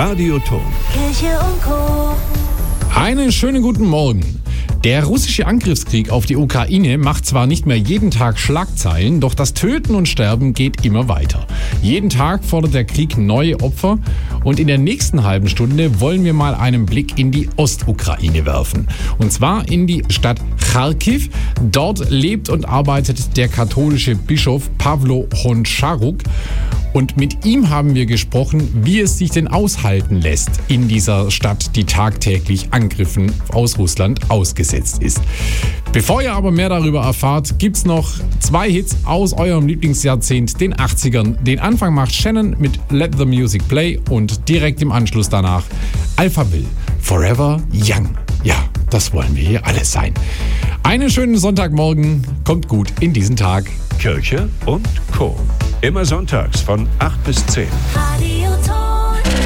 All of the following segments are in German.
Radioton. Kirche und Co. Einen schönen guten Morgen. Der russische Angriffskrieg auf die Ukraine macht zwar nicht mehr jeden Tag Schlagzeilen, doch das Töten und Sterben geht immer weiter. Jeden Tag fordert der Krieg neue Opfer und in der nächsten halben Stunde wollen wir mal einen Blick in die Ostukraine werfen. Und zwar in die Stadt Charkiw. Dort lebt und arbeitet der katholische Bischof Pawlo Honcharuk. Und mit ihm haben wir gesprochen, wie es sich denn aushalten lässt in dieser Stadt, die tagtäglich Angriffen aus Russland ausgesetzt ist. Bevor ihr aber mehr darüber erfahrt, gibt's noch 2 Hits aus eurem Lieblingsjahrzehnt, den 80ern. Den Anfang macht Shannon mit Let the Music Play und direkt im Anschluss danach Alphaville, Forever Young. Ja, das wollen wir hier alle sein. Einen schönen Sonntagmorgen, kommt gut in diesen Tag. Kirche und Co. Immer sonntags von 8 bis 10. Radioton.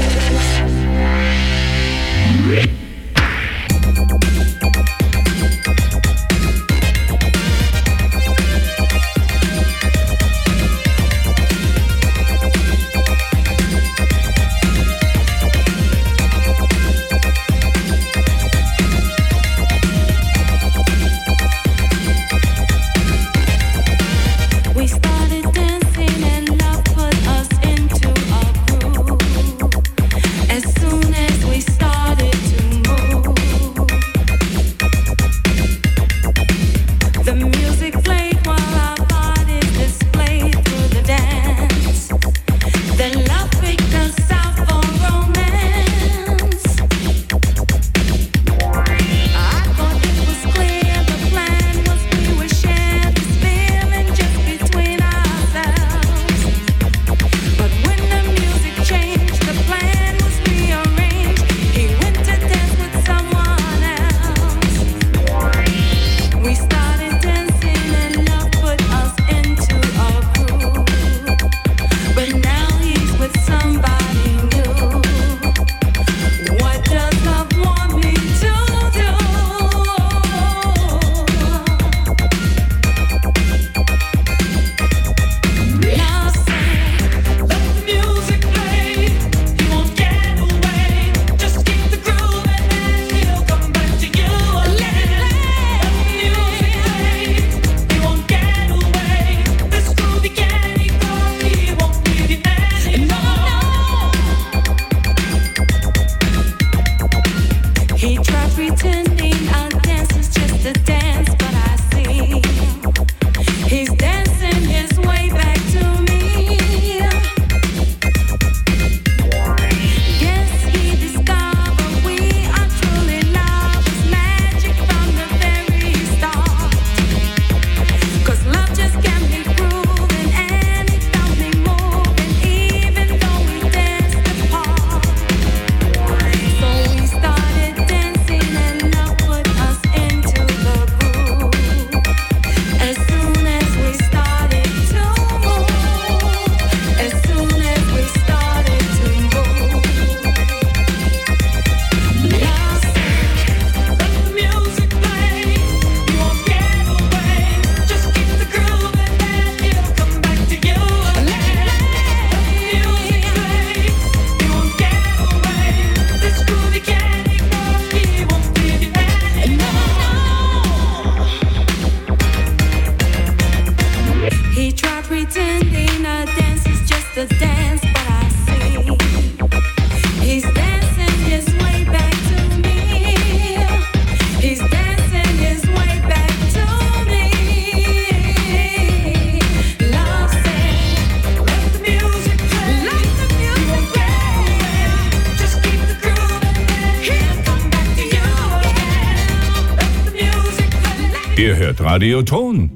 Ihr hört Radioton.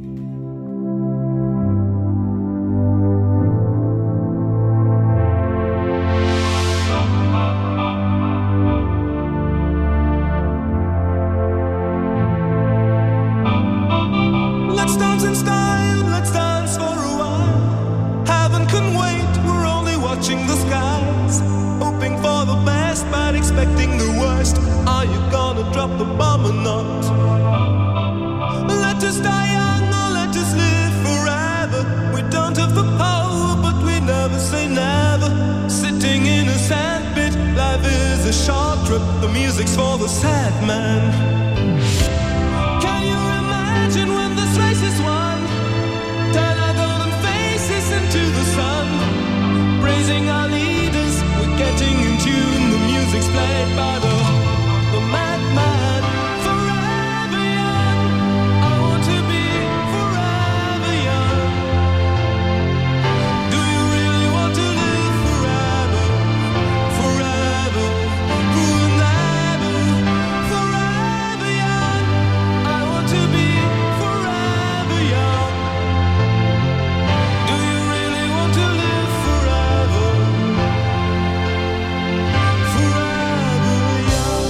Let's dance in style, let's dance for a while. Heaven can wait, we're only watching the skies. Hoping for the best, but expecting the worst. Are you gonna drop the bomb or not? Let us die young or let us live forever. We don't have the power, but we never say never. Sitting in a sandpit, life sad man. Can you imagine when this race is won? Turn our golden faces into the sun, praising our leaders, we're getting in tune. The music's played by the madman. Forever young, I want to be forever young. Do you really want to live forever? Forever, forever, forever young. I want to be forever young. Do you really want to live forever? Forever young.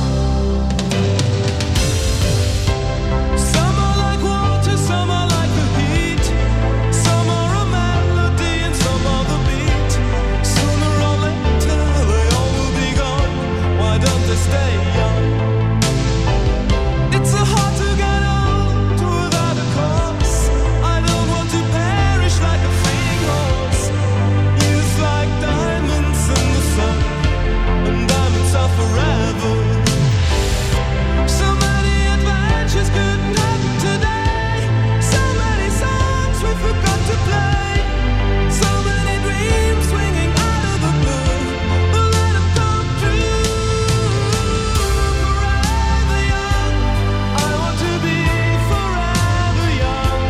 Some are like water, some are like the heat. Some are a melody and some are the beat. Sooner or later they all will be gone. Why don't they stay young? It's so hard to get old without a cause. I don't want to perish like a fleeing horse. Youth like diamonds in the sun, and diamonds are forever. So many adventures couldn't happen today. So many songs we forgot to play. So many dreams swinging out of the blue. But let them come true. Forever young, I want to be forever young.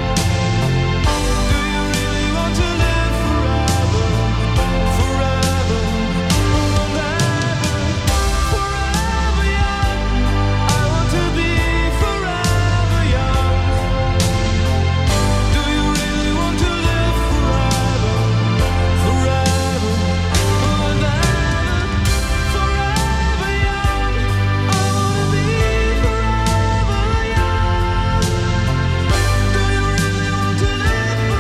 Do you really want to live forever? Forever, forever, forever young. I want to be forever young. Do you really want to live forever? Forever, forever, forever young. I want to be forever young. Do you really want to live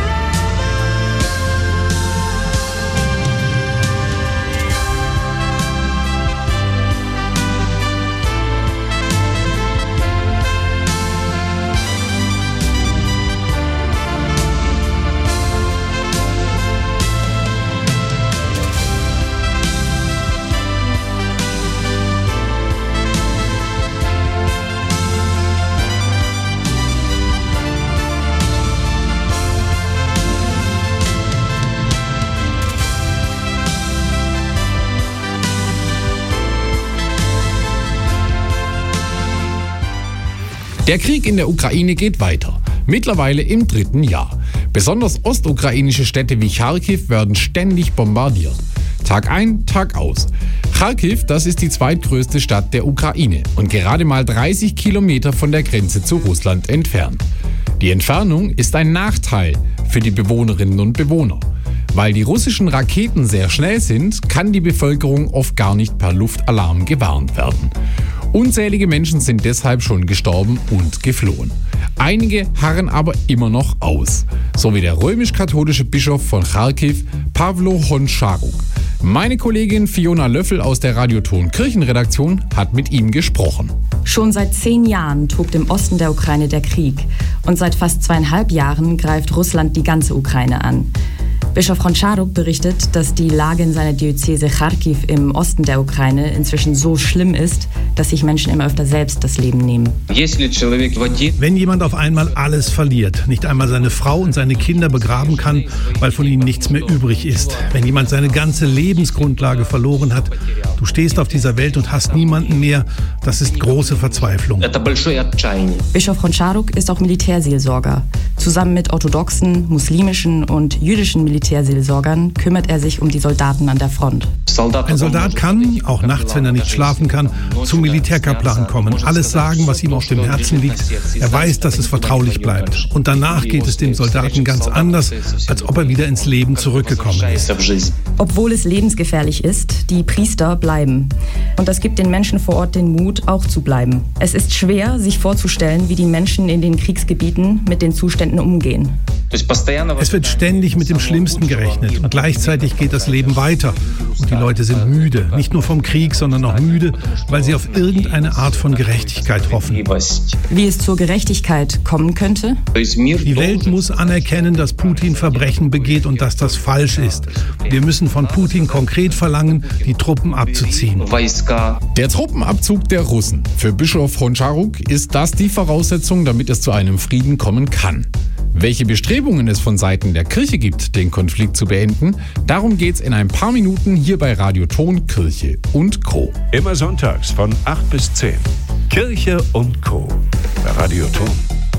Der Krieg in der Ukraine geht weiter. Mittlerweile im 3. Jahr. Besonders ostukrainische Städte wie Charkiw werden ständig bombardiert. Tag ein, Tag aus. Charkiw, das ist die zweitgrößte Stadt der Ukraine und gerade mal 30 Kilometer von der Grenze zu Russland entfernt. Die Entfernung ist ein Nachteil für die Bewohnerinnen und Bewohner. Weil die russischen Raketen sehr schnell sind, kann die Bevölkerung oft gar nicht per Luftalarm gewarnt werden. Unzählige Menschen sind deshalb schon gestorben und geflohen. Einige harren aber immer noch aus, so wie der römisch-katholische Bischof von Charkiw, Pawlo Honczaruk. Meine Kollegin Fiona Löffel aus der Radioton Kirchenredaktion hat mit ihm gesprochen. Schon seit 10 Jahren tobt im Osten der Ukraine der Krieg und seit fast 2,5 Jahren greift Russland die ganze Ukraine an. Bischof Honczaruk berichtet, dass die Lage in seiner Diözese Charkiw im Osten der Ukraine inzwischen so schlimm ist, dass sich Menschen immer öfter selbst das Leben nehmen. Wenn jemand auf einmal alles verliert, nicht einmal seine Frau und seine Kinder begraben kann, weil von ihnen nichts mehr übrig ist, wenn jemand seine ganze Lebensgrundlage verloren hat, du stehst auf dieser Welt und hast niemanden mehr, das ist große Verzweiflung. Bischof Honczaruk ist auch Militärseelsorger. Zusammen mit orthodoxen, muslimischen und jüdischen Militärseelsorgern kümmert er sich um die Soldaten an der Front. Ein Soldat kann, auch nachts, wenn er nicht schlafen kann, zum Militärkaplan kommen, alles sagen, was ihm auf dem Herzen liegt. Er weiß, dass es vertraulich bleibt. Und danach geht es dem Soldaten ganz anders, als ob er wieder ins Leben zurückgekommen ist. Obwohl es lebensgefährlich ist, die Priester bleiben. Und das gibt den Menschen vor Ort den Mut, auch zu bleiben. Es ist schwer, sich vorzustellen, wie die Menschen in den Kriegsgebieten mit den Zuständen umgehen. Es wird ständig mit dem Schlimmsten gerechnet und gleichzeitig geht das Leben weiter. Und die Leute sind müde, nicht nur vom Krieg, sondern auch müde, weil sie auf irgendeine Art von Gerechtigkeit hoffen. Wie es zur Gerechtigkeit kommen könnte? Die Welt muss anerkennen, dass Putin Verbrechen begeht und dass das falsch ist. Wir müssen von Putin konkret verlangen, die Truppen abzuziehen. Der Truppenabzug der Russen. Für Bischof Honcharuk ist das die Voraussetzung, damit es zu einem Frieden kommen kann. Welche Bestrebungen es von Seiten der Kirche gibt, den Konflikt zu beenden, darum geht's in ein paar Minuten hier bei Radio Ton, Kirche und Co. Immer sonntags von 8 bis 10. Kirche und Co. Bei Radio Ton.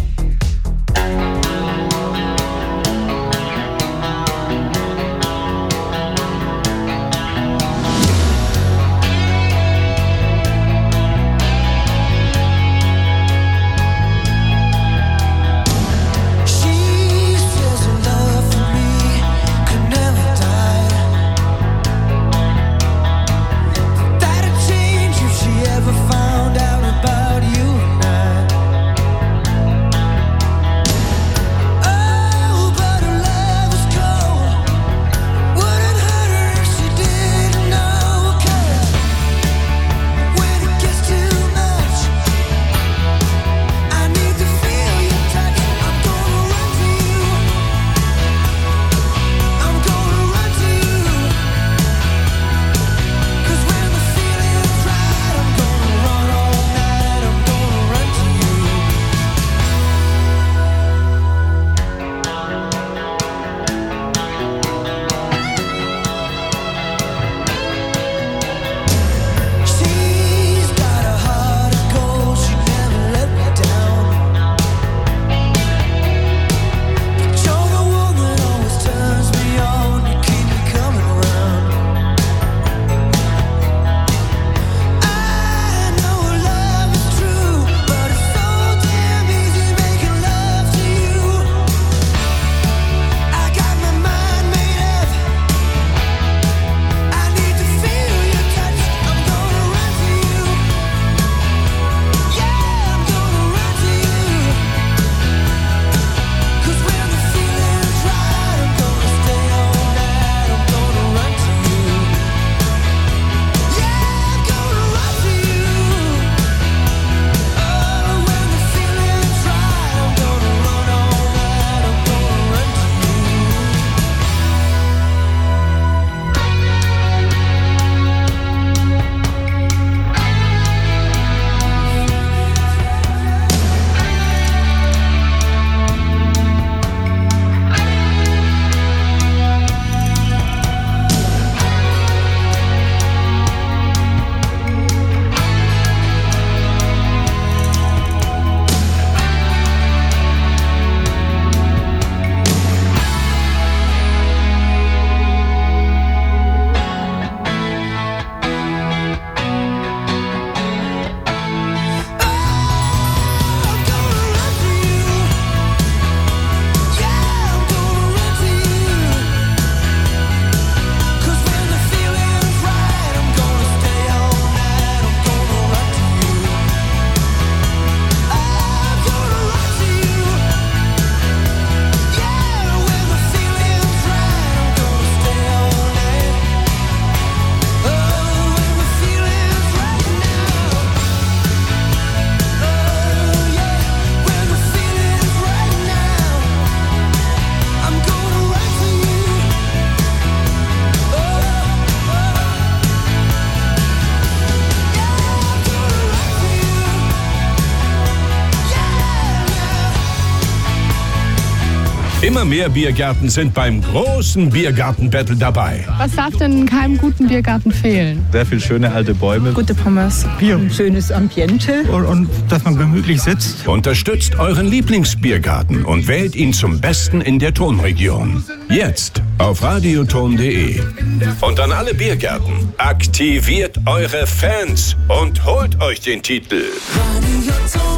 Immer mehr Biergärten sind beim großen Biergarten-Battle dabei. Was darf denn in keinem guten Biergarten fehlen? Sehr viele schöne alte Bäume. Gute Pommes. Bier. Ein schönes Ambiente. Und dass man gemütlich sitzt. Unterstützt euren Lieblingsbiergarten und wählt ihn zum Besten in der Tonregion. Jetzt auf radioton.de. Und an alle Biergärten, aktiviert eure Fans und holt euch den Titel. Radioton.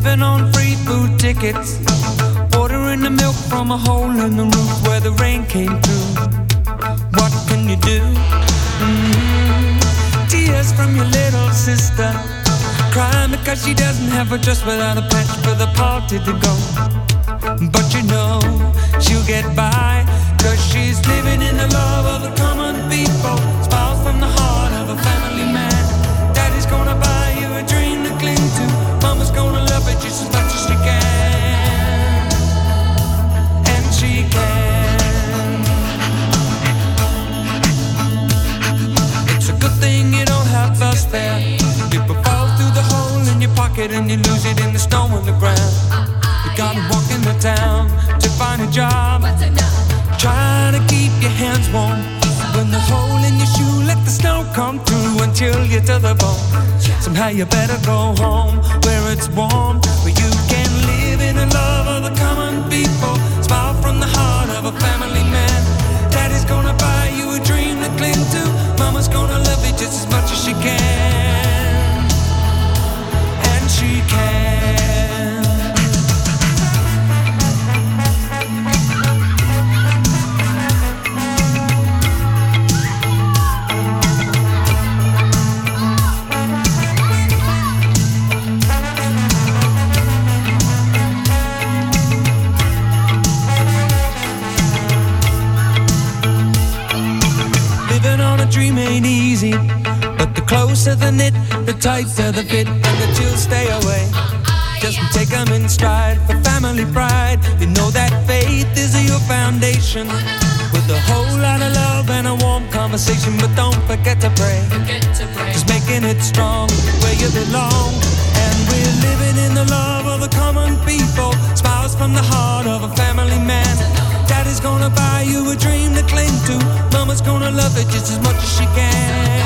living on free food tickets, ordering the milk from a hole in the roof where the rain came through. What can you do? Tears from your little sister, crying because she doesn't have a dress without a patch for the party to go. But you know she'll get by, 'cause she's living in the love of the common people. Smiles from the heart of a family man. Daddy's gonna buy you a dream to cling to. Mama's gonna love it just as much as she can. And she can. It's a good thing you don't have us there. People fall through the hole in your pocket and you lose it in the snow on the ground. You gotta walk in the town to find a job. Try to keep your hands warm. When the hole in your shoe, let the snow come through and chill you to the bone. Somehow you better go home where it's warm, where you can live in the love of the common people. Smile from the heart of a family man. Daddy's gonna buy you a dream to cling to. Mama's gonna love you just as much as she can. And she can. Dream ain't easy, but the closer the knit, the tighter the fit, and the chills stay away. Just take them in stride for family pride. You know that faith is your foundation, with a whole lot of love and a warm conversation. But don't forget to pray, just making it strong where you belong. And we're living in the love of the common people. Smiles from the heart of a family man. Daddy's gonna buy you a dream to cling to. Mama's gonna love it just as much as she can.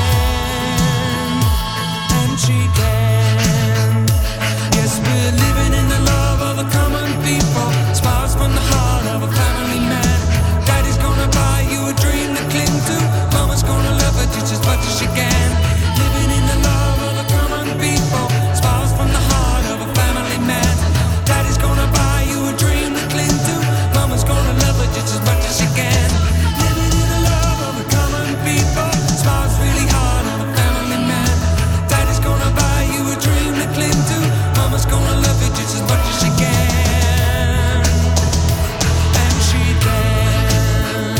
And she can. Yes, we're living in the love of the common people. Smiles from the heart of a family man. Daddy's gonna buy you a dream to cling to. Mama's gonna love it just as much as she can. Living in the love of the common people. Smiles from the heart of a family man. Daddy's gonna buy you a dream to cling to. Mama's gonna love it just as much as she can. Living in the love of the common people. Smiles really hard on a family man. Daddy's gonna buy you a dream to cling to. Mama's gonna love it just as much as she can. And she can.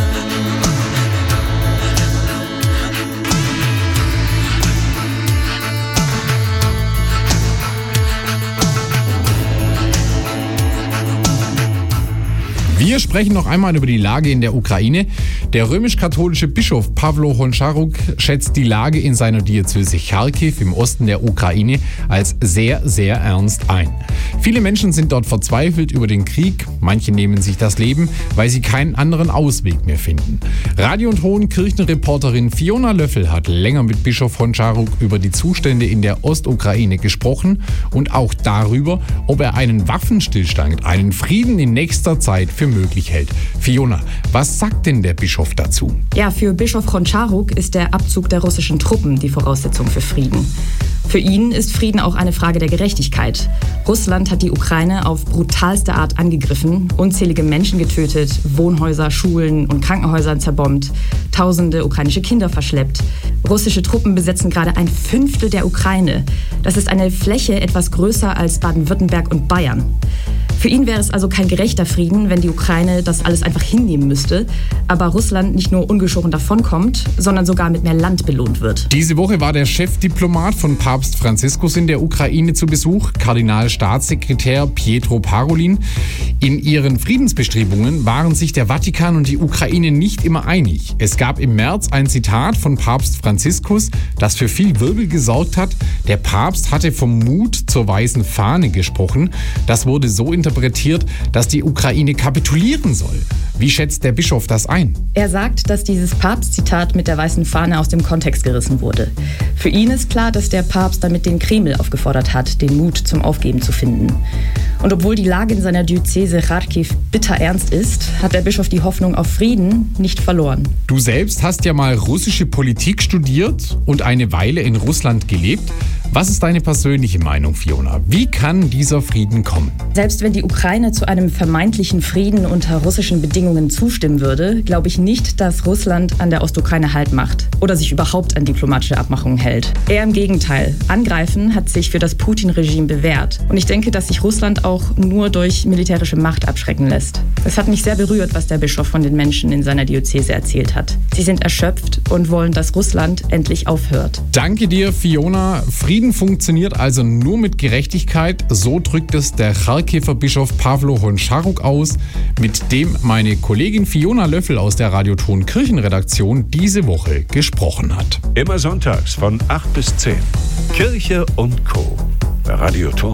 Wir sprechen noch einmal über die Lage in der Ukraine. Der römisch-katholische Bischof Pawlo Honcharuk schätzt die Lage in seiner Diözese Charkiw im Osten der Ukraine als sehr, sehr ernst ein. Viele Menschen sind dort verzweifelt über den Krieg. Manche nehmen sich das Leben, weil sie keinen anderen Ausweg mehr finden. Radio- und Hohenkirchen-Reporterin Fiona Löffel hat länger mit Bischof Honcharuk über die Zustände in der Ostukraine gesprochen und auch darüber, ob er einen Waffenstillstand, einen Frieden in nächster Zeit für möglich hält. Fiona, was sagt denn der Bischof dazu? Ja, für Bischof Honcharuk ist der Abzug der russischen Truppen die Voraussetzung für Frieden. Für ihn ist Frieden auch eine Frage der Gerechtigkeit. Russland hat die Ukraine auf brutalste Art angegriffen, unzählige Menschen getötet, Wohnhäuser, Schulen und Krankenhäuser zerbombt, tausende ukrainische Kinder verschleppt. Russische Truppen besetzen gerade 1/5 der Ukraine. Das ist eine Fläche etwas größer als Baden-Württemberg und Bayern. Für ihn wäre es also kein gerechter Frieden, wenn die Ukraine das alles einfach hinnehmen müsste, aber Russland nicht nur ungeschoren davonkommt, sondern sogar mit mehr Land belohnt wird. Diese Woche war der Chefdiplomat von Papst Franziskus in der Ukraine zu Besuch, Kardinalstaatssekretär Pietro Parolin. In ihren Friedensbestrebungen waren sich der Vatikan und die Ukraine nicht immer einig. Es gab im März ein Zitat von Papst Franziskus, das für viel Wirbel gesorgt hat. Der Papst hatte vom Mut zur weißen Fahne gesprochen. Das wurde so interpretiert, dass die Ukraine kapitulieren soll. Wie schätzt der Bischof das ein? Er sagt, dass dieses Papstzitat mit der weißen Fahne aus dem Kontext gerissen wurde. Für ihn ist klar, dass der Papst damit den Kreml aufgefordert hat, den Mut zum Aufgeben zu finden. Und obwohl die Lage in seiner Diözese Charkiw bitter ernst ist, hat der Bischof die Hoffnung auf Frieden nicht verloren. Du selbst hast ja mal russische Politik studiert und eine Weile in Russland gelebt. Was ist deine persönliche Meinung, Fiona? Wie kann dieser Frieden kommen? Selbst wenn die Ukraine zu einem vermeintlichen Frieden unter russischen Bedingungen zustimmen würde, glaube ich nicht, dass Russland an der Ostukraine Halt macht oder sich überhaupt an diplomatische Abmachungen hält. Eher im Gegenteil. Angreifen hat sich für das Putin-Regime bewährt. Und ich denke, dass sich Russland auch nur durch militärische Macht abschrecken lässt. Es hat mich sehr berührt, was der Bischof von den Menschen in seiner Diözese erzählt hat. Sie sind erschöpft und wollen, dass Russland endlich aufhört. Danke dir, Fiona. Frieden funktioniert also nur mit Gerechtigkeit. So drückt es der Charkiwer Bischof Pawlo Honczaruk aus, mit dem meine Kollegin Fiona Löffel aus der Radioton Kirchenredaktion diese Woche gesprochen hat. Immer sonntags von 8 bis 10. Kirche und Co. bei Radioton.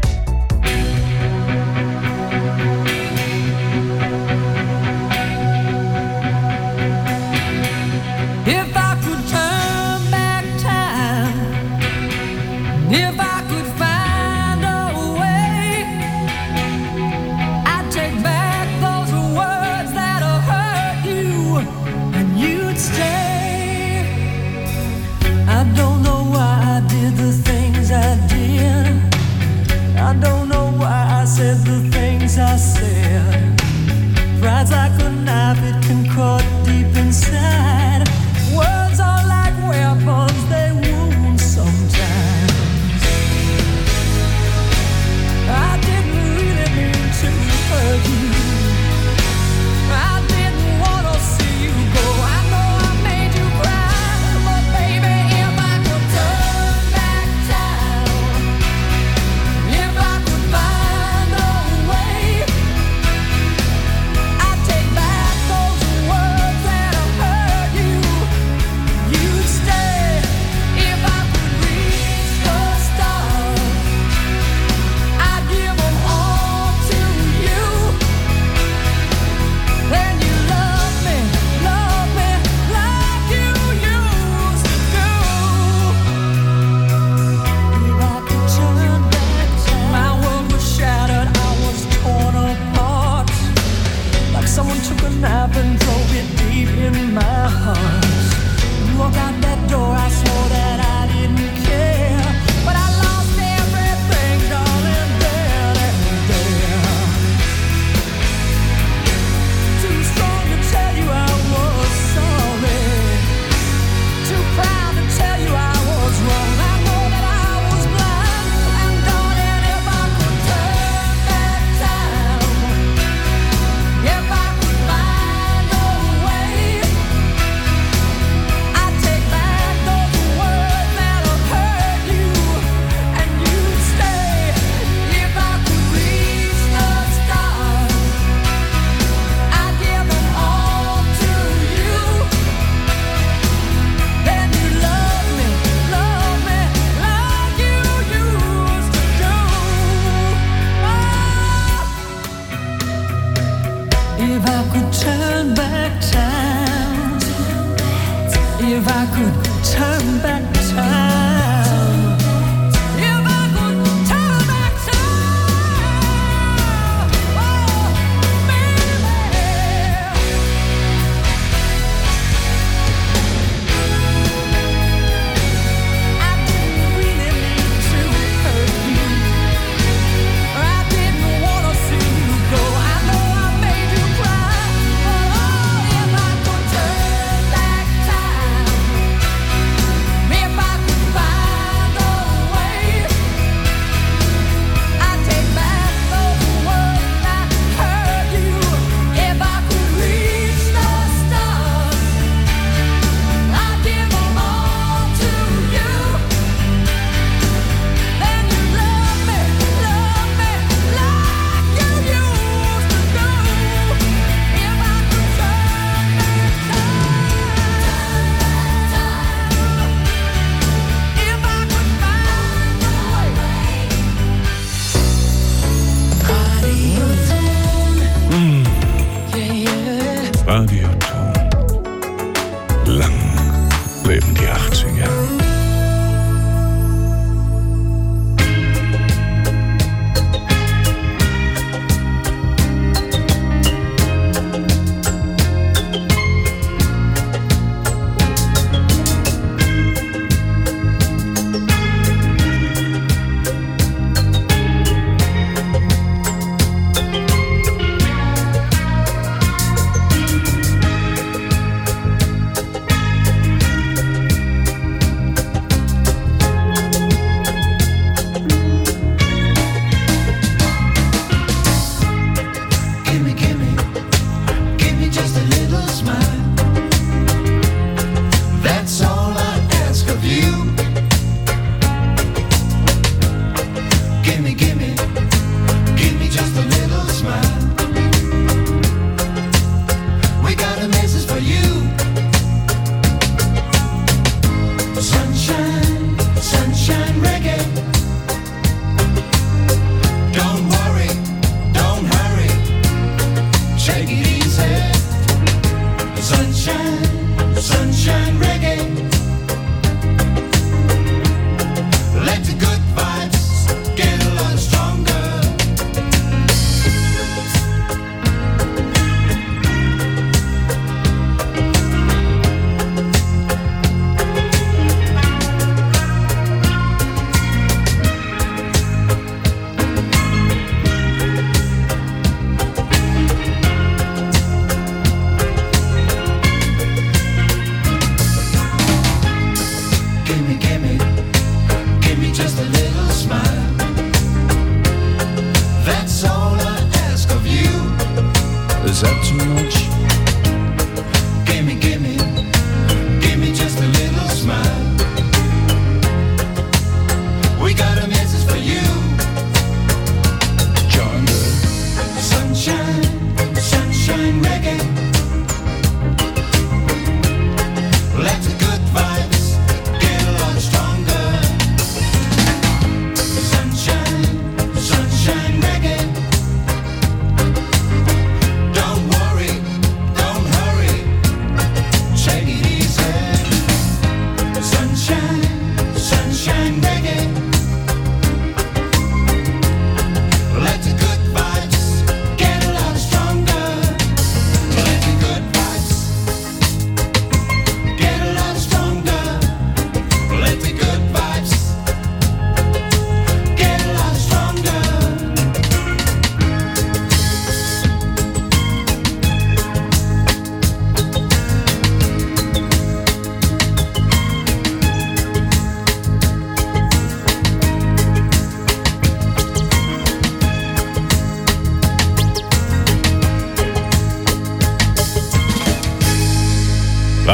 If I could turn back time, if I could find a way, I'd take back those words that hurt you, and you'd stay. I don't know why I did the things I did. I don't know why I said the things I said. Pride's like a knife, it can cut deep inside. Words are like weapons, they wound sometimes. I didn't really mean to hurt you. I didn't want to see you go. I know I made you cry, but baby, if I could turn back time, if I could find a way, I'd take back those words that hurt you. You'd stay if I could reach the stars. I'd give them all to you. Then you love me like you used to do. If I could turn back time, my world was shattered, I was torn apart. Like someone took a knife and drove it deep in my heart. You walked out that door, I swore that I didn't care. But I lost everything, darling, there and there. Too strong to tell you I was sorry. Too proud to tell you I was wrong. I know that I was blind. And darling, if I could turn back time, if I could find a way, I'd take back those words that hurt you, and you'd stay. If I could reach the stars, I'd give them all to you. Then you love me like you used to do. If I could turn back time, if I could turn back time, if I could turn back time, oh, baby. I didn't really mean to hurt you. I didn't want to see you go. I know I made you cry, but oh, if I could turn back time, if I could find a way, I'd take back those words that hurt you. If I could reach the stars, I'd give them all to you. Then you love me like you used to do. If I could turn back time, if I could find a way. Radioton. Lang leben die 80er.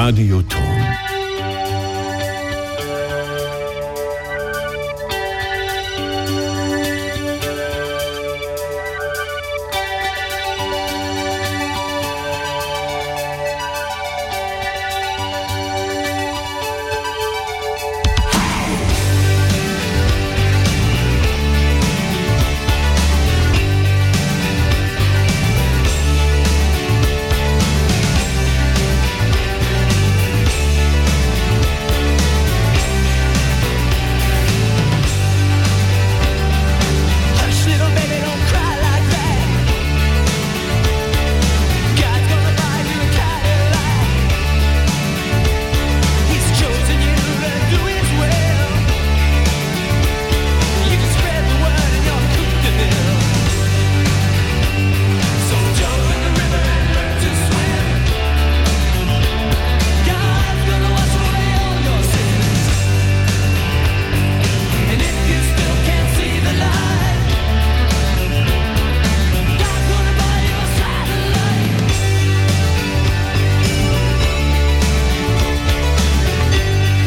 Radio Ton.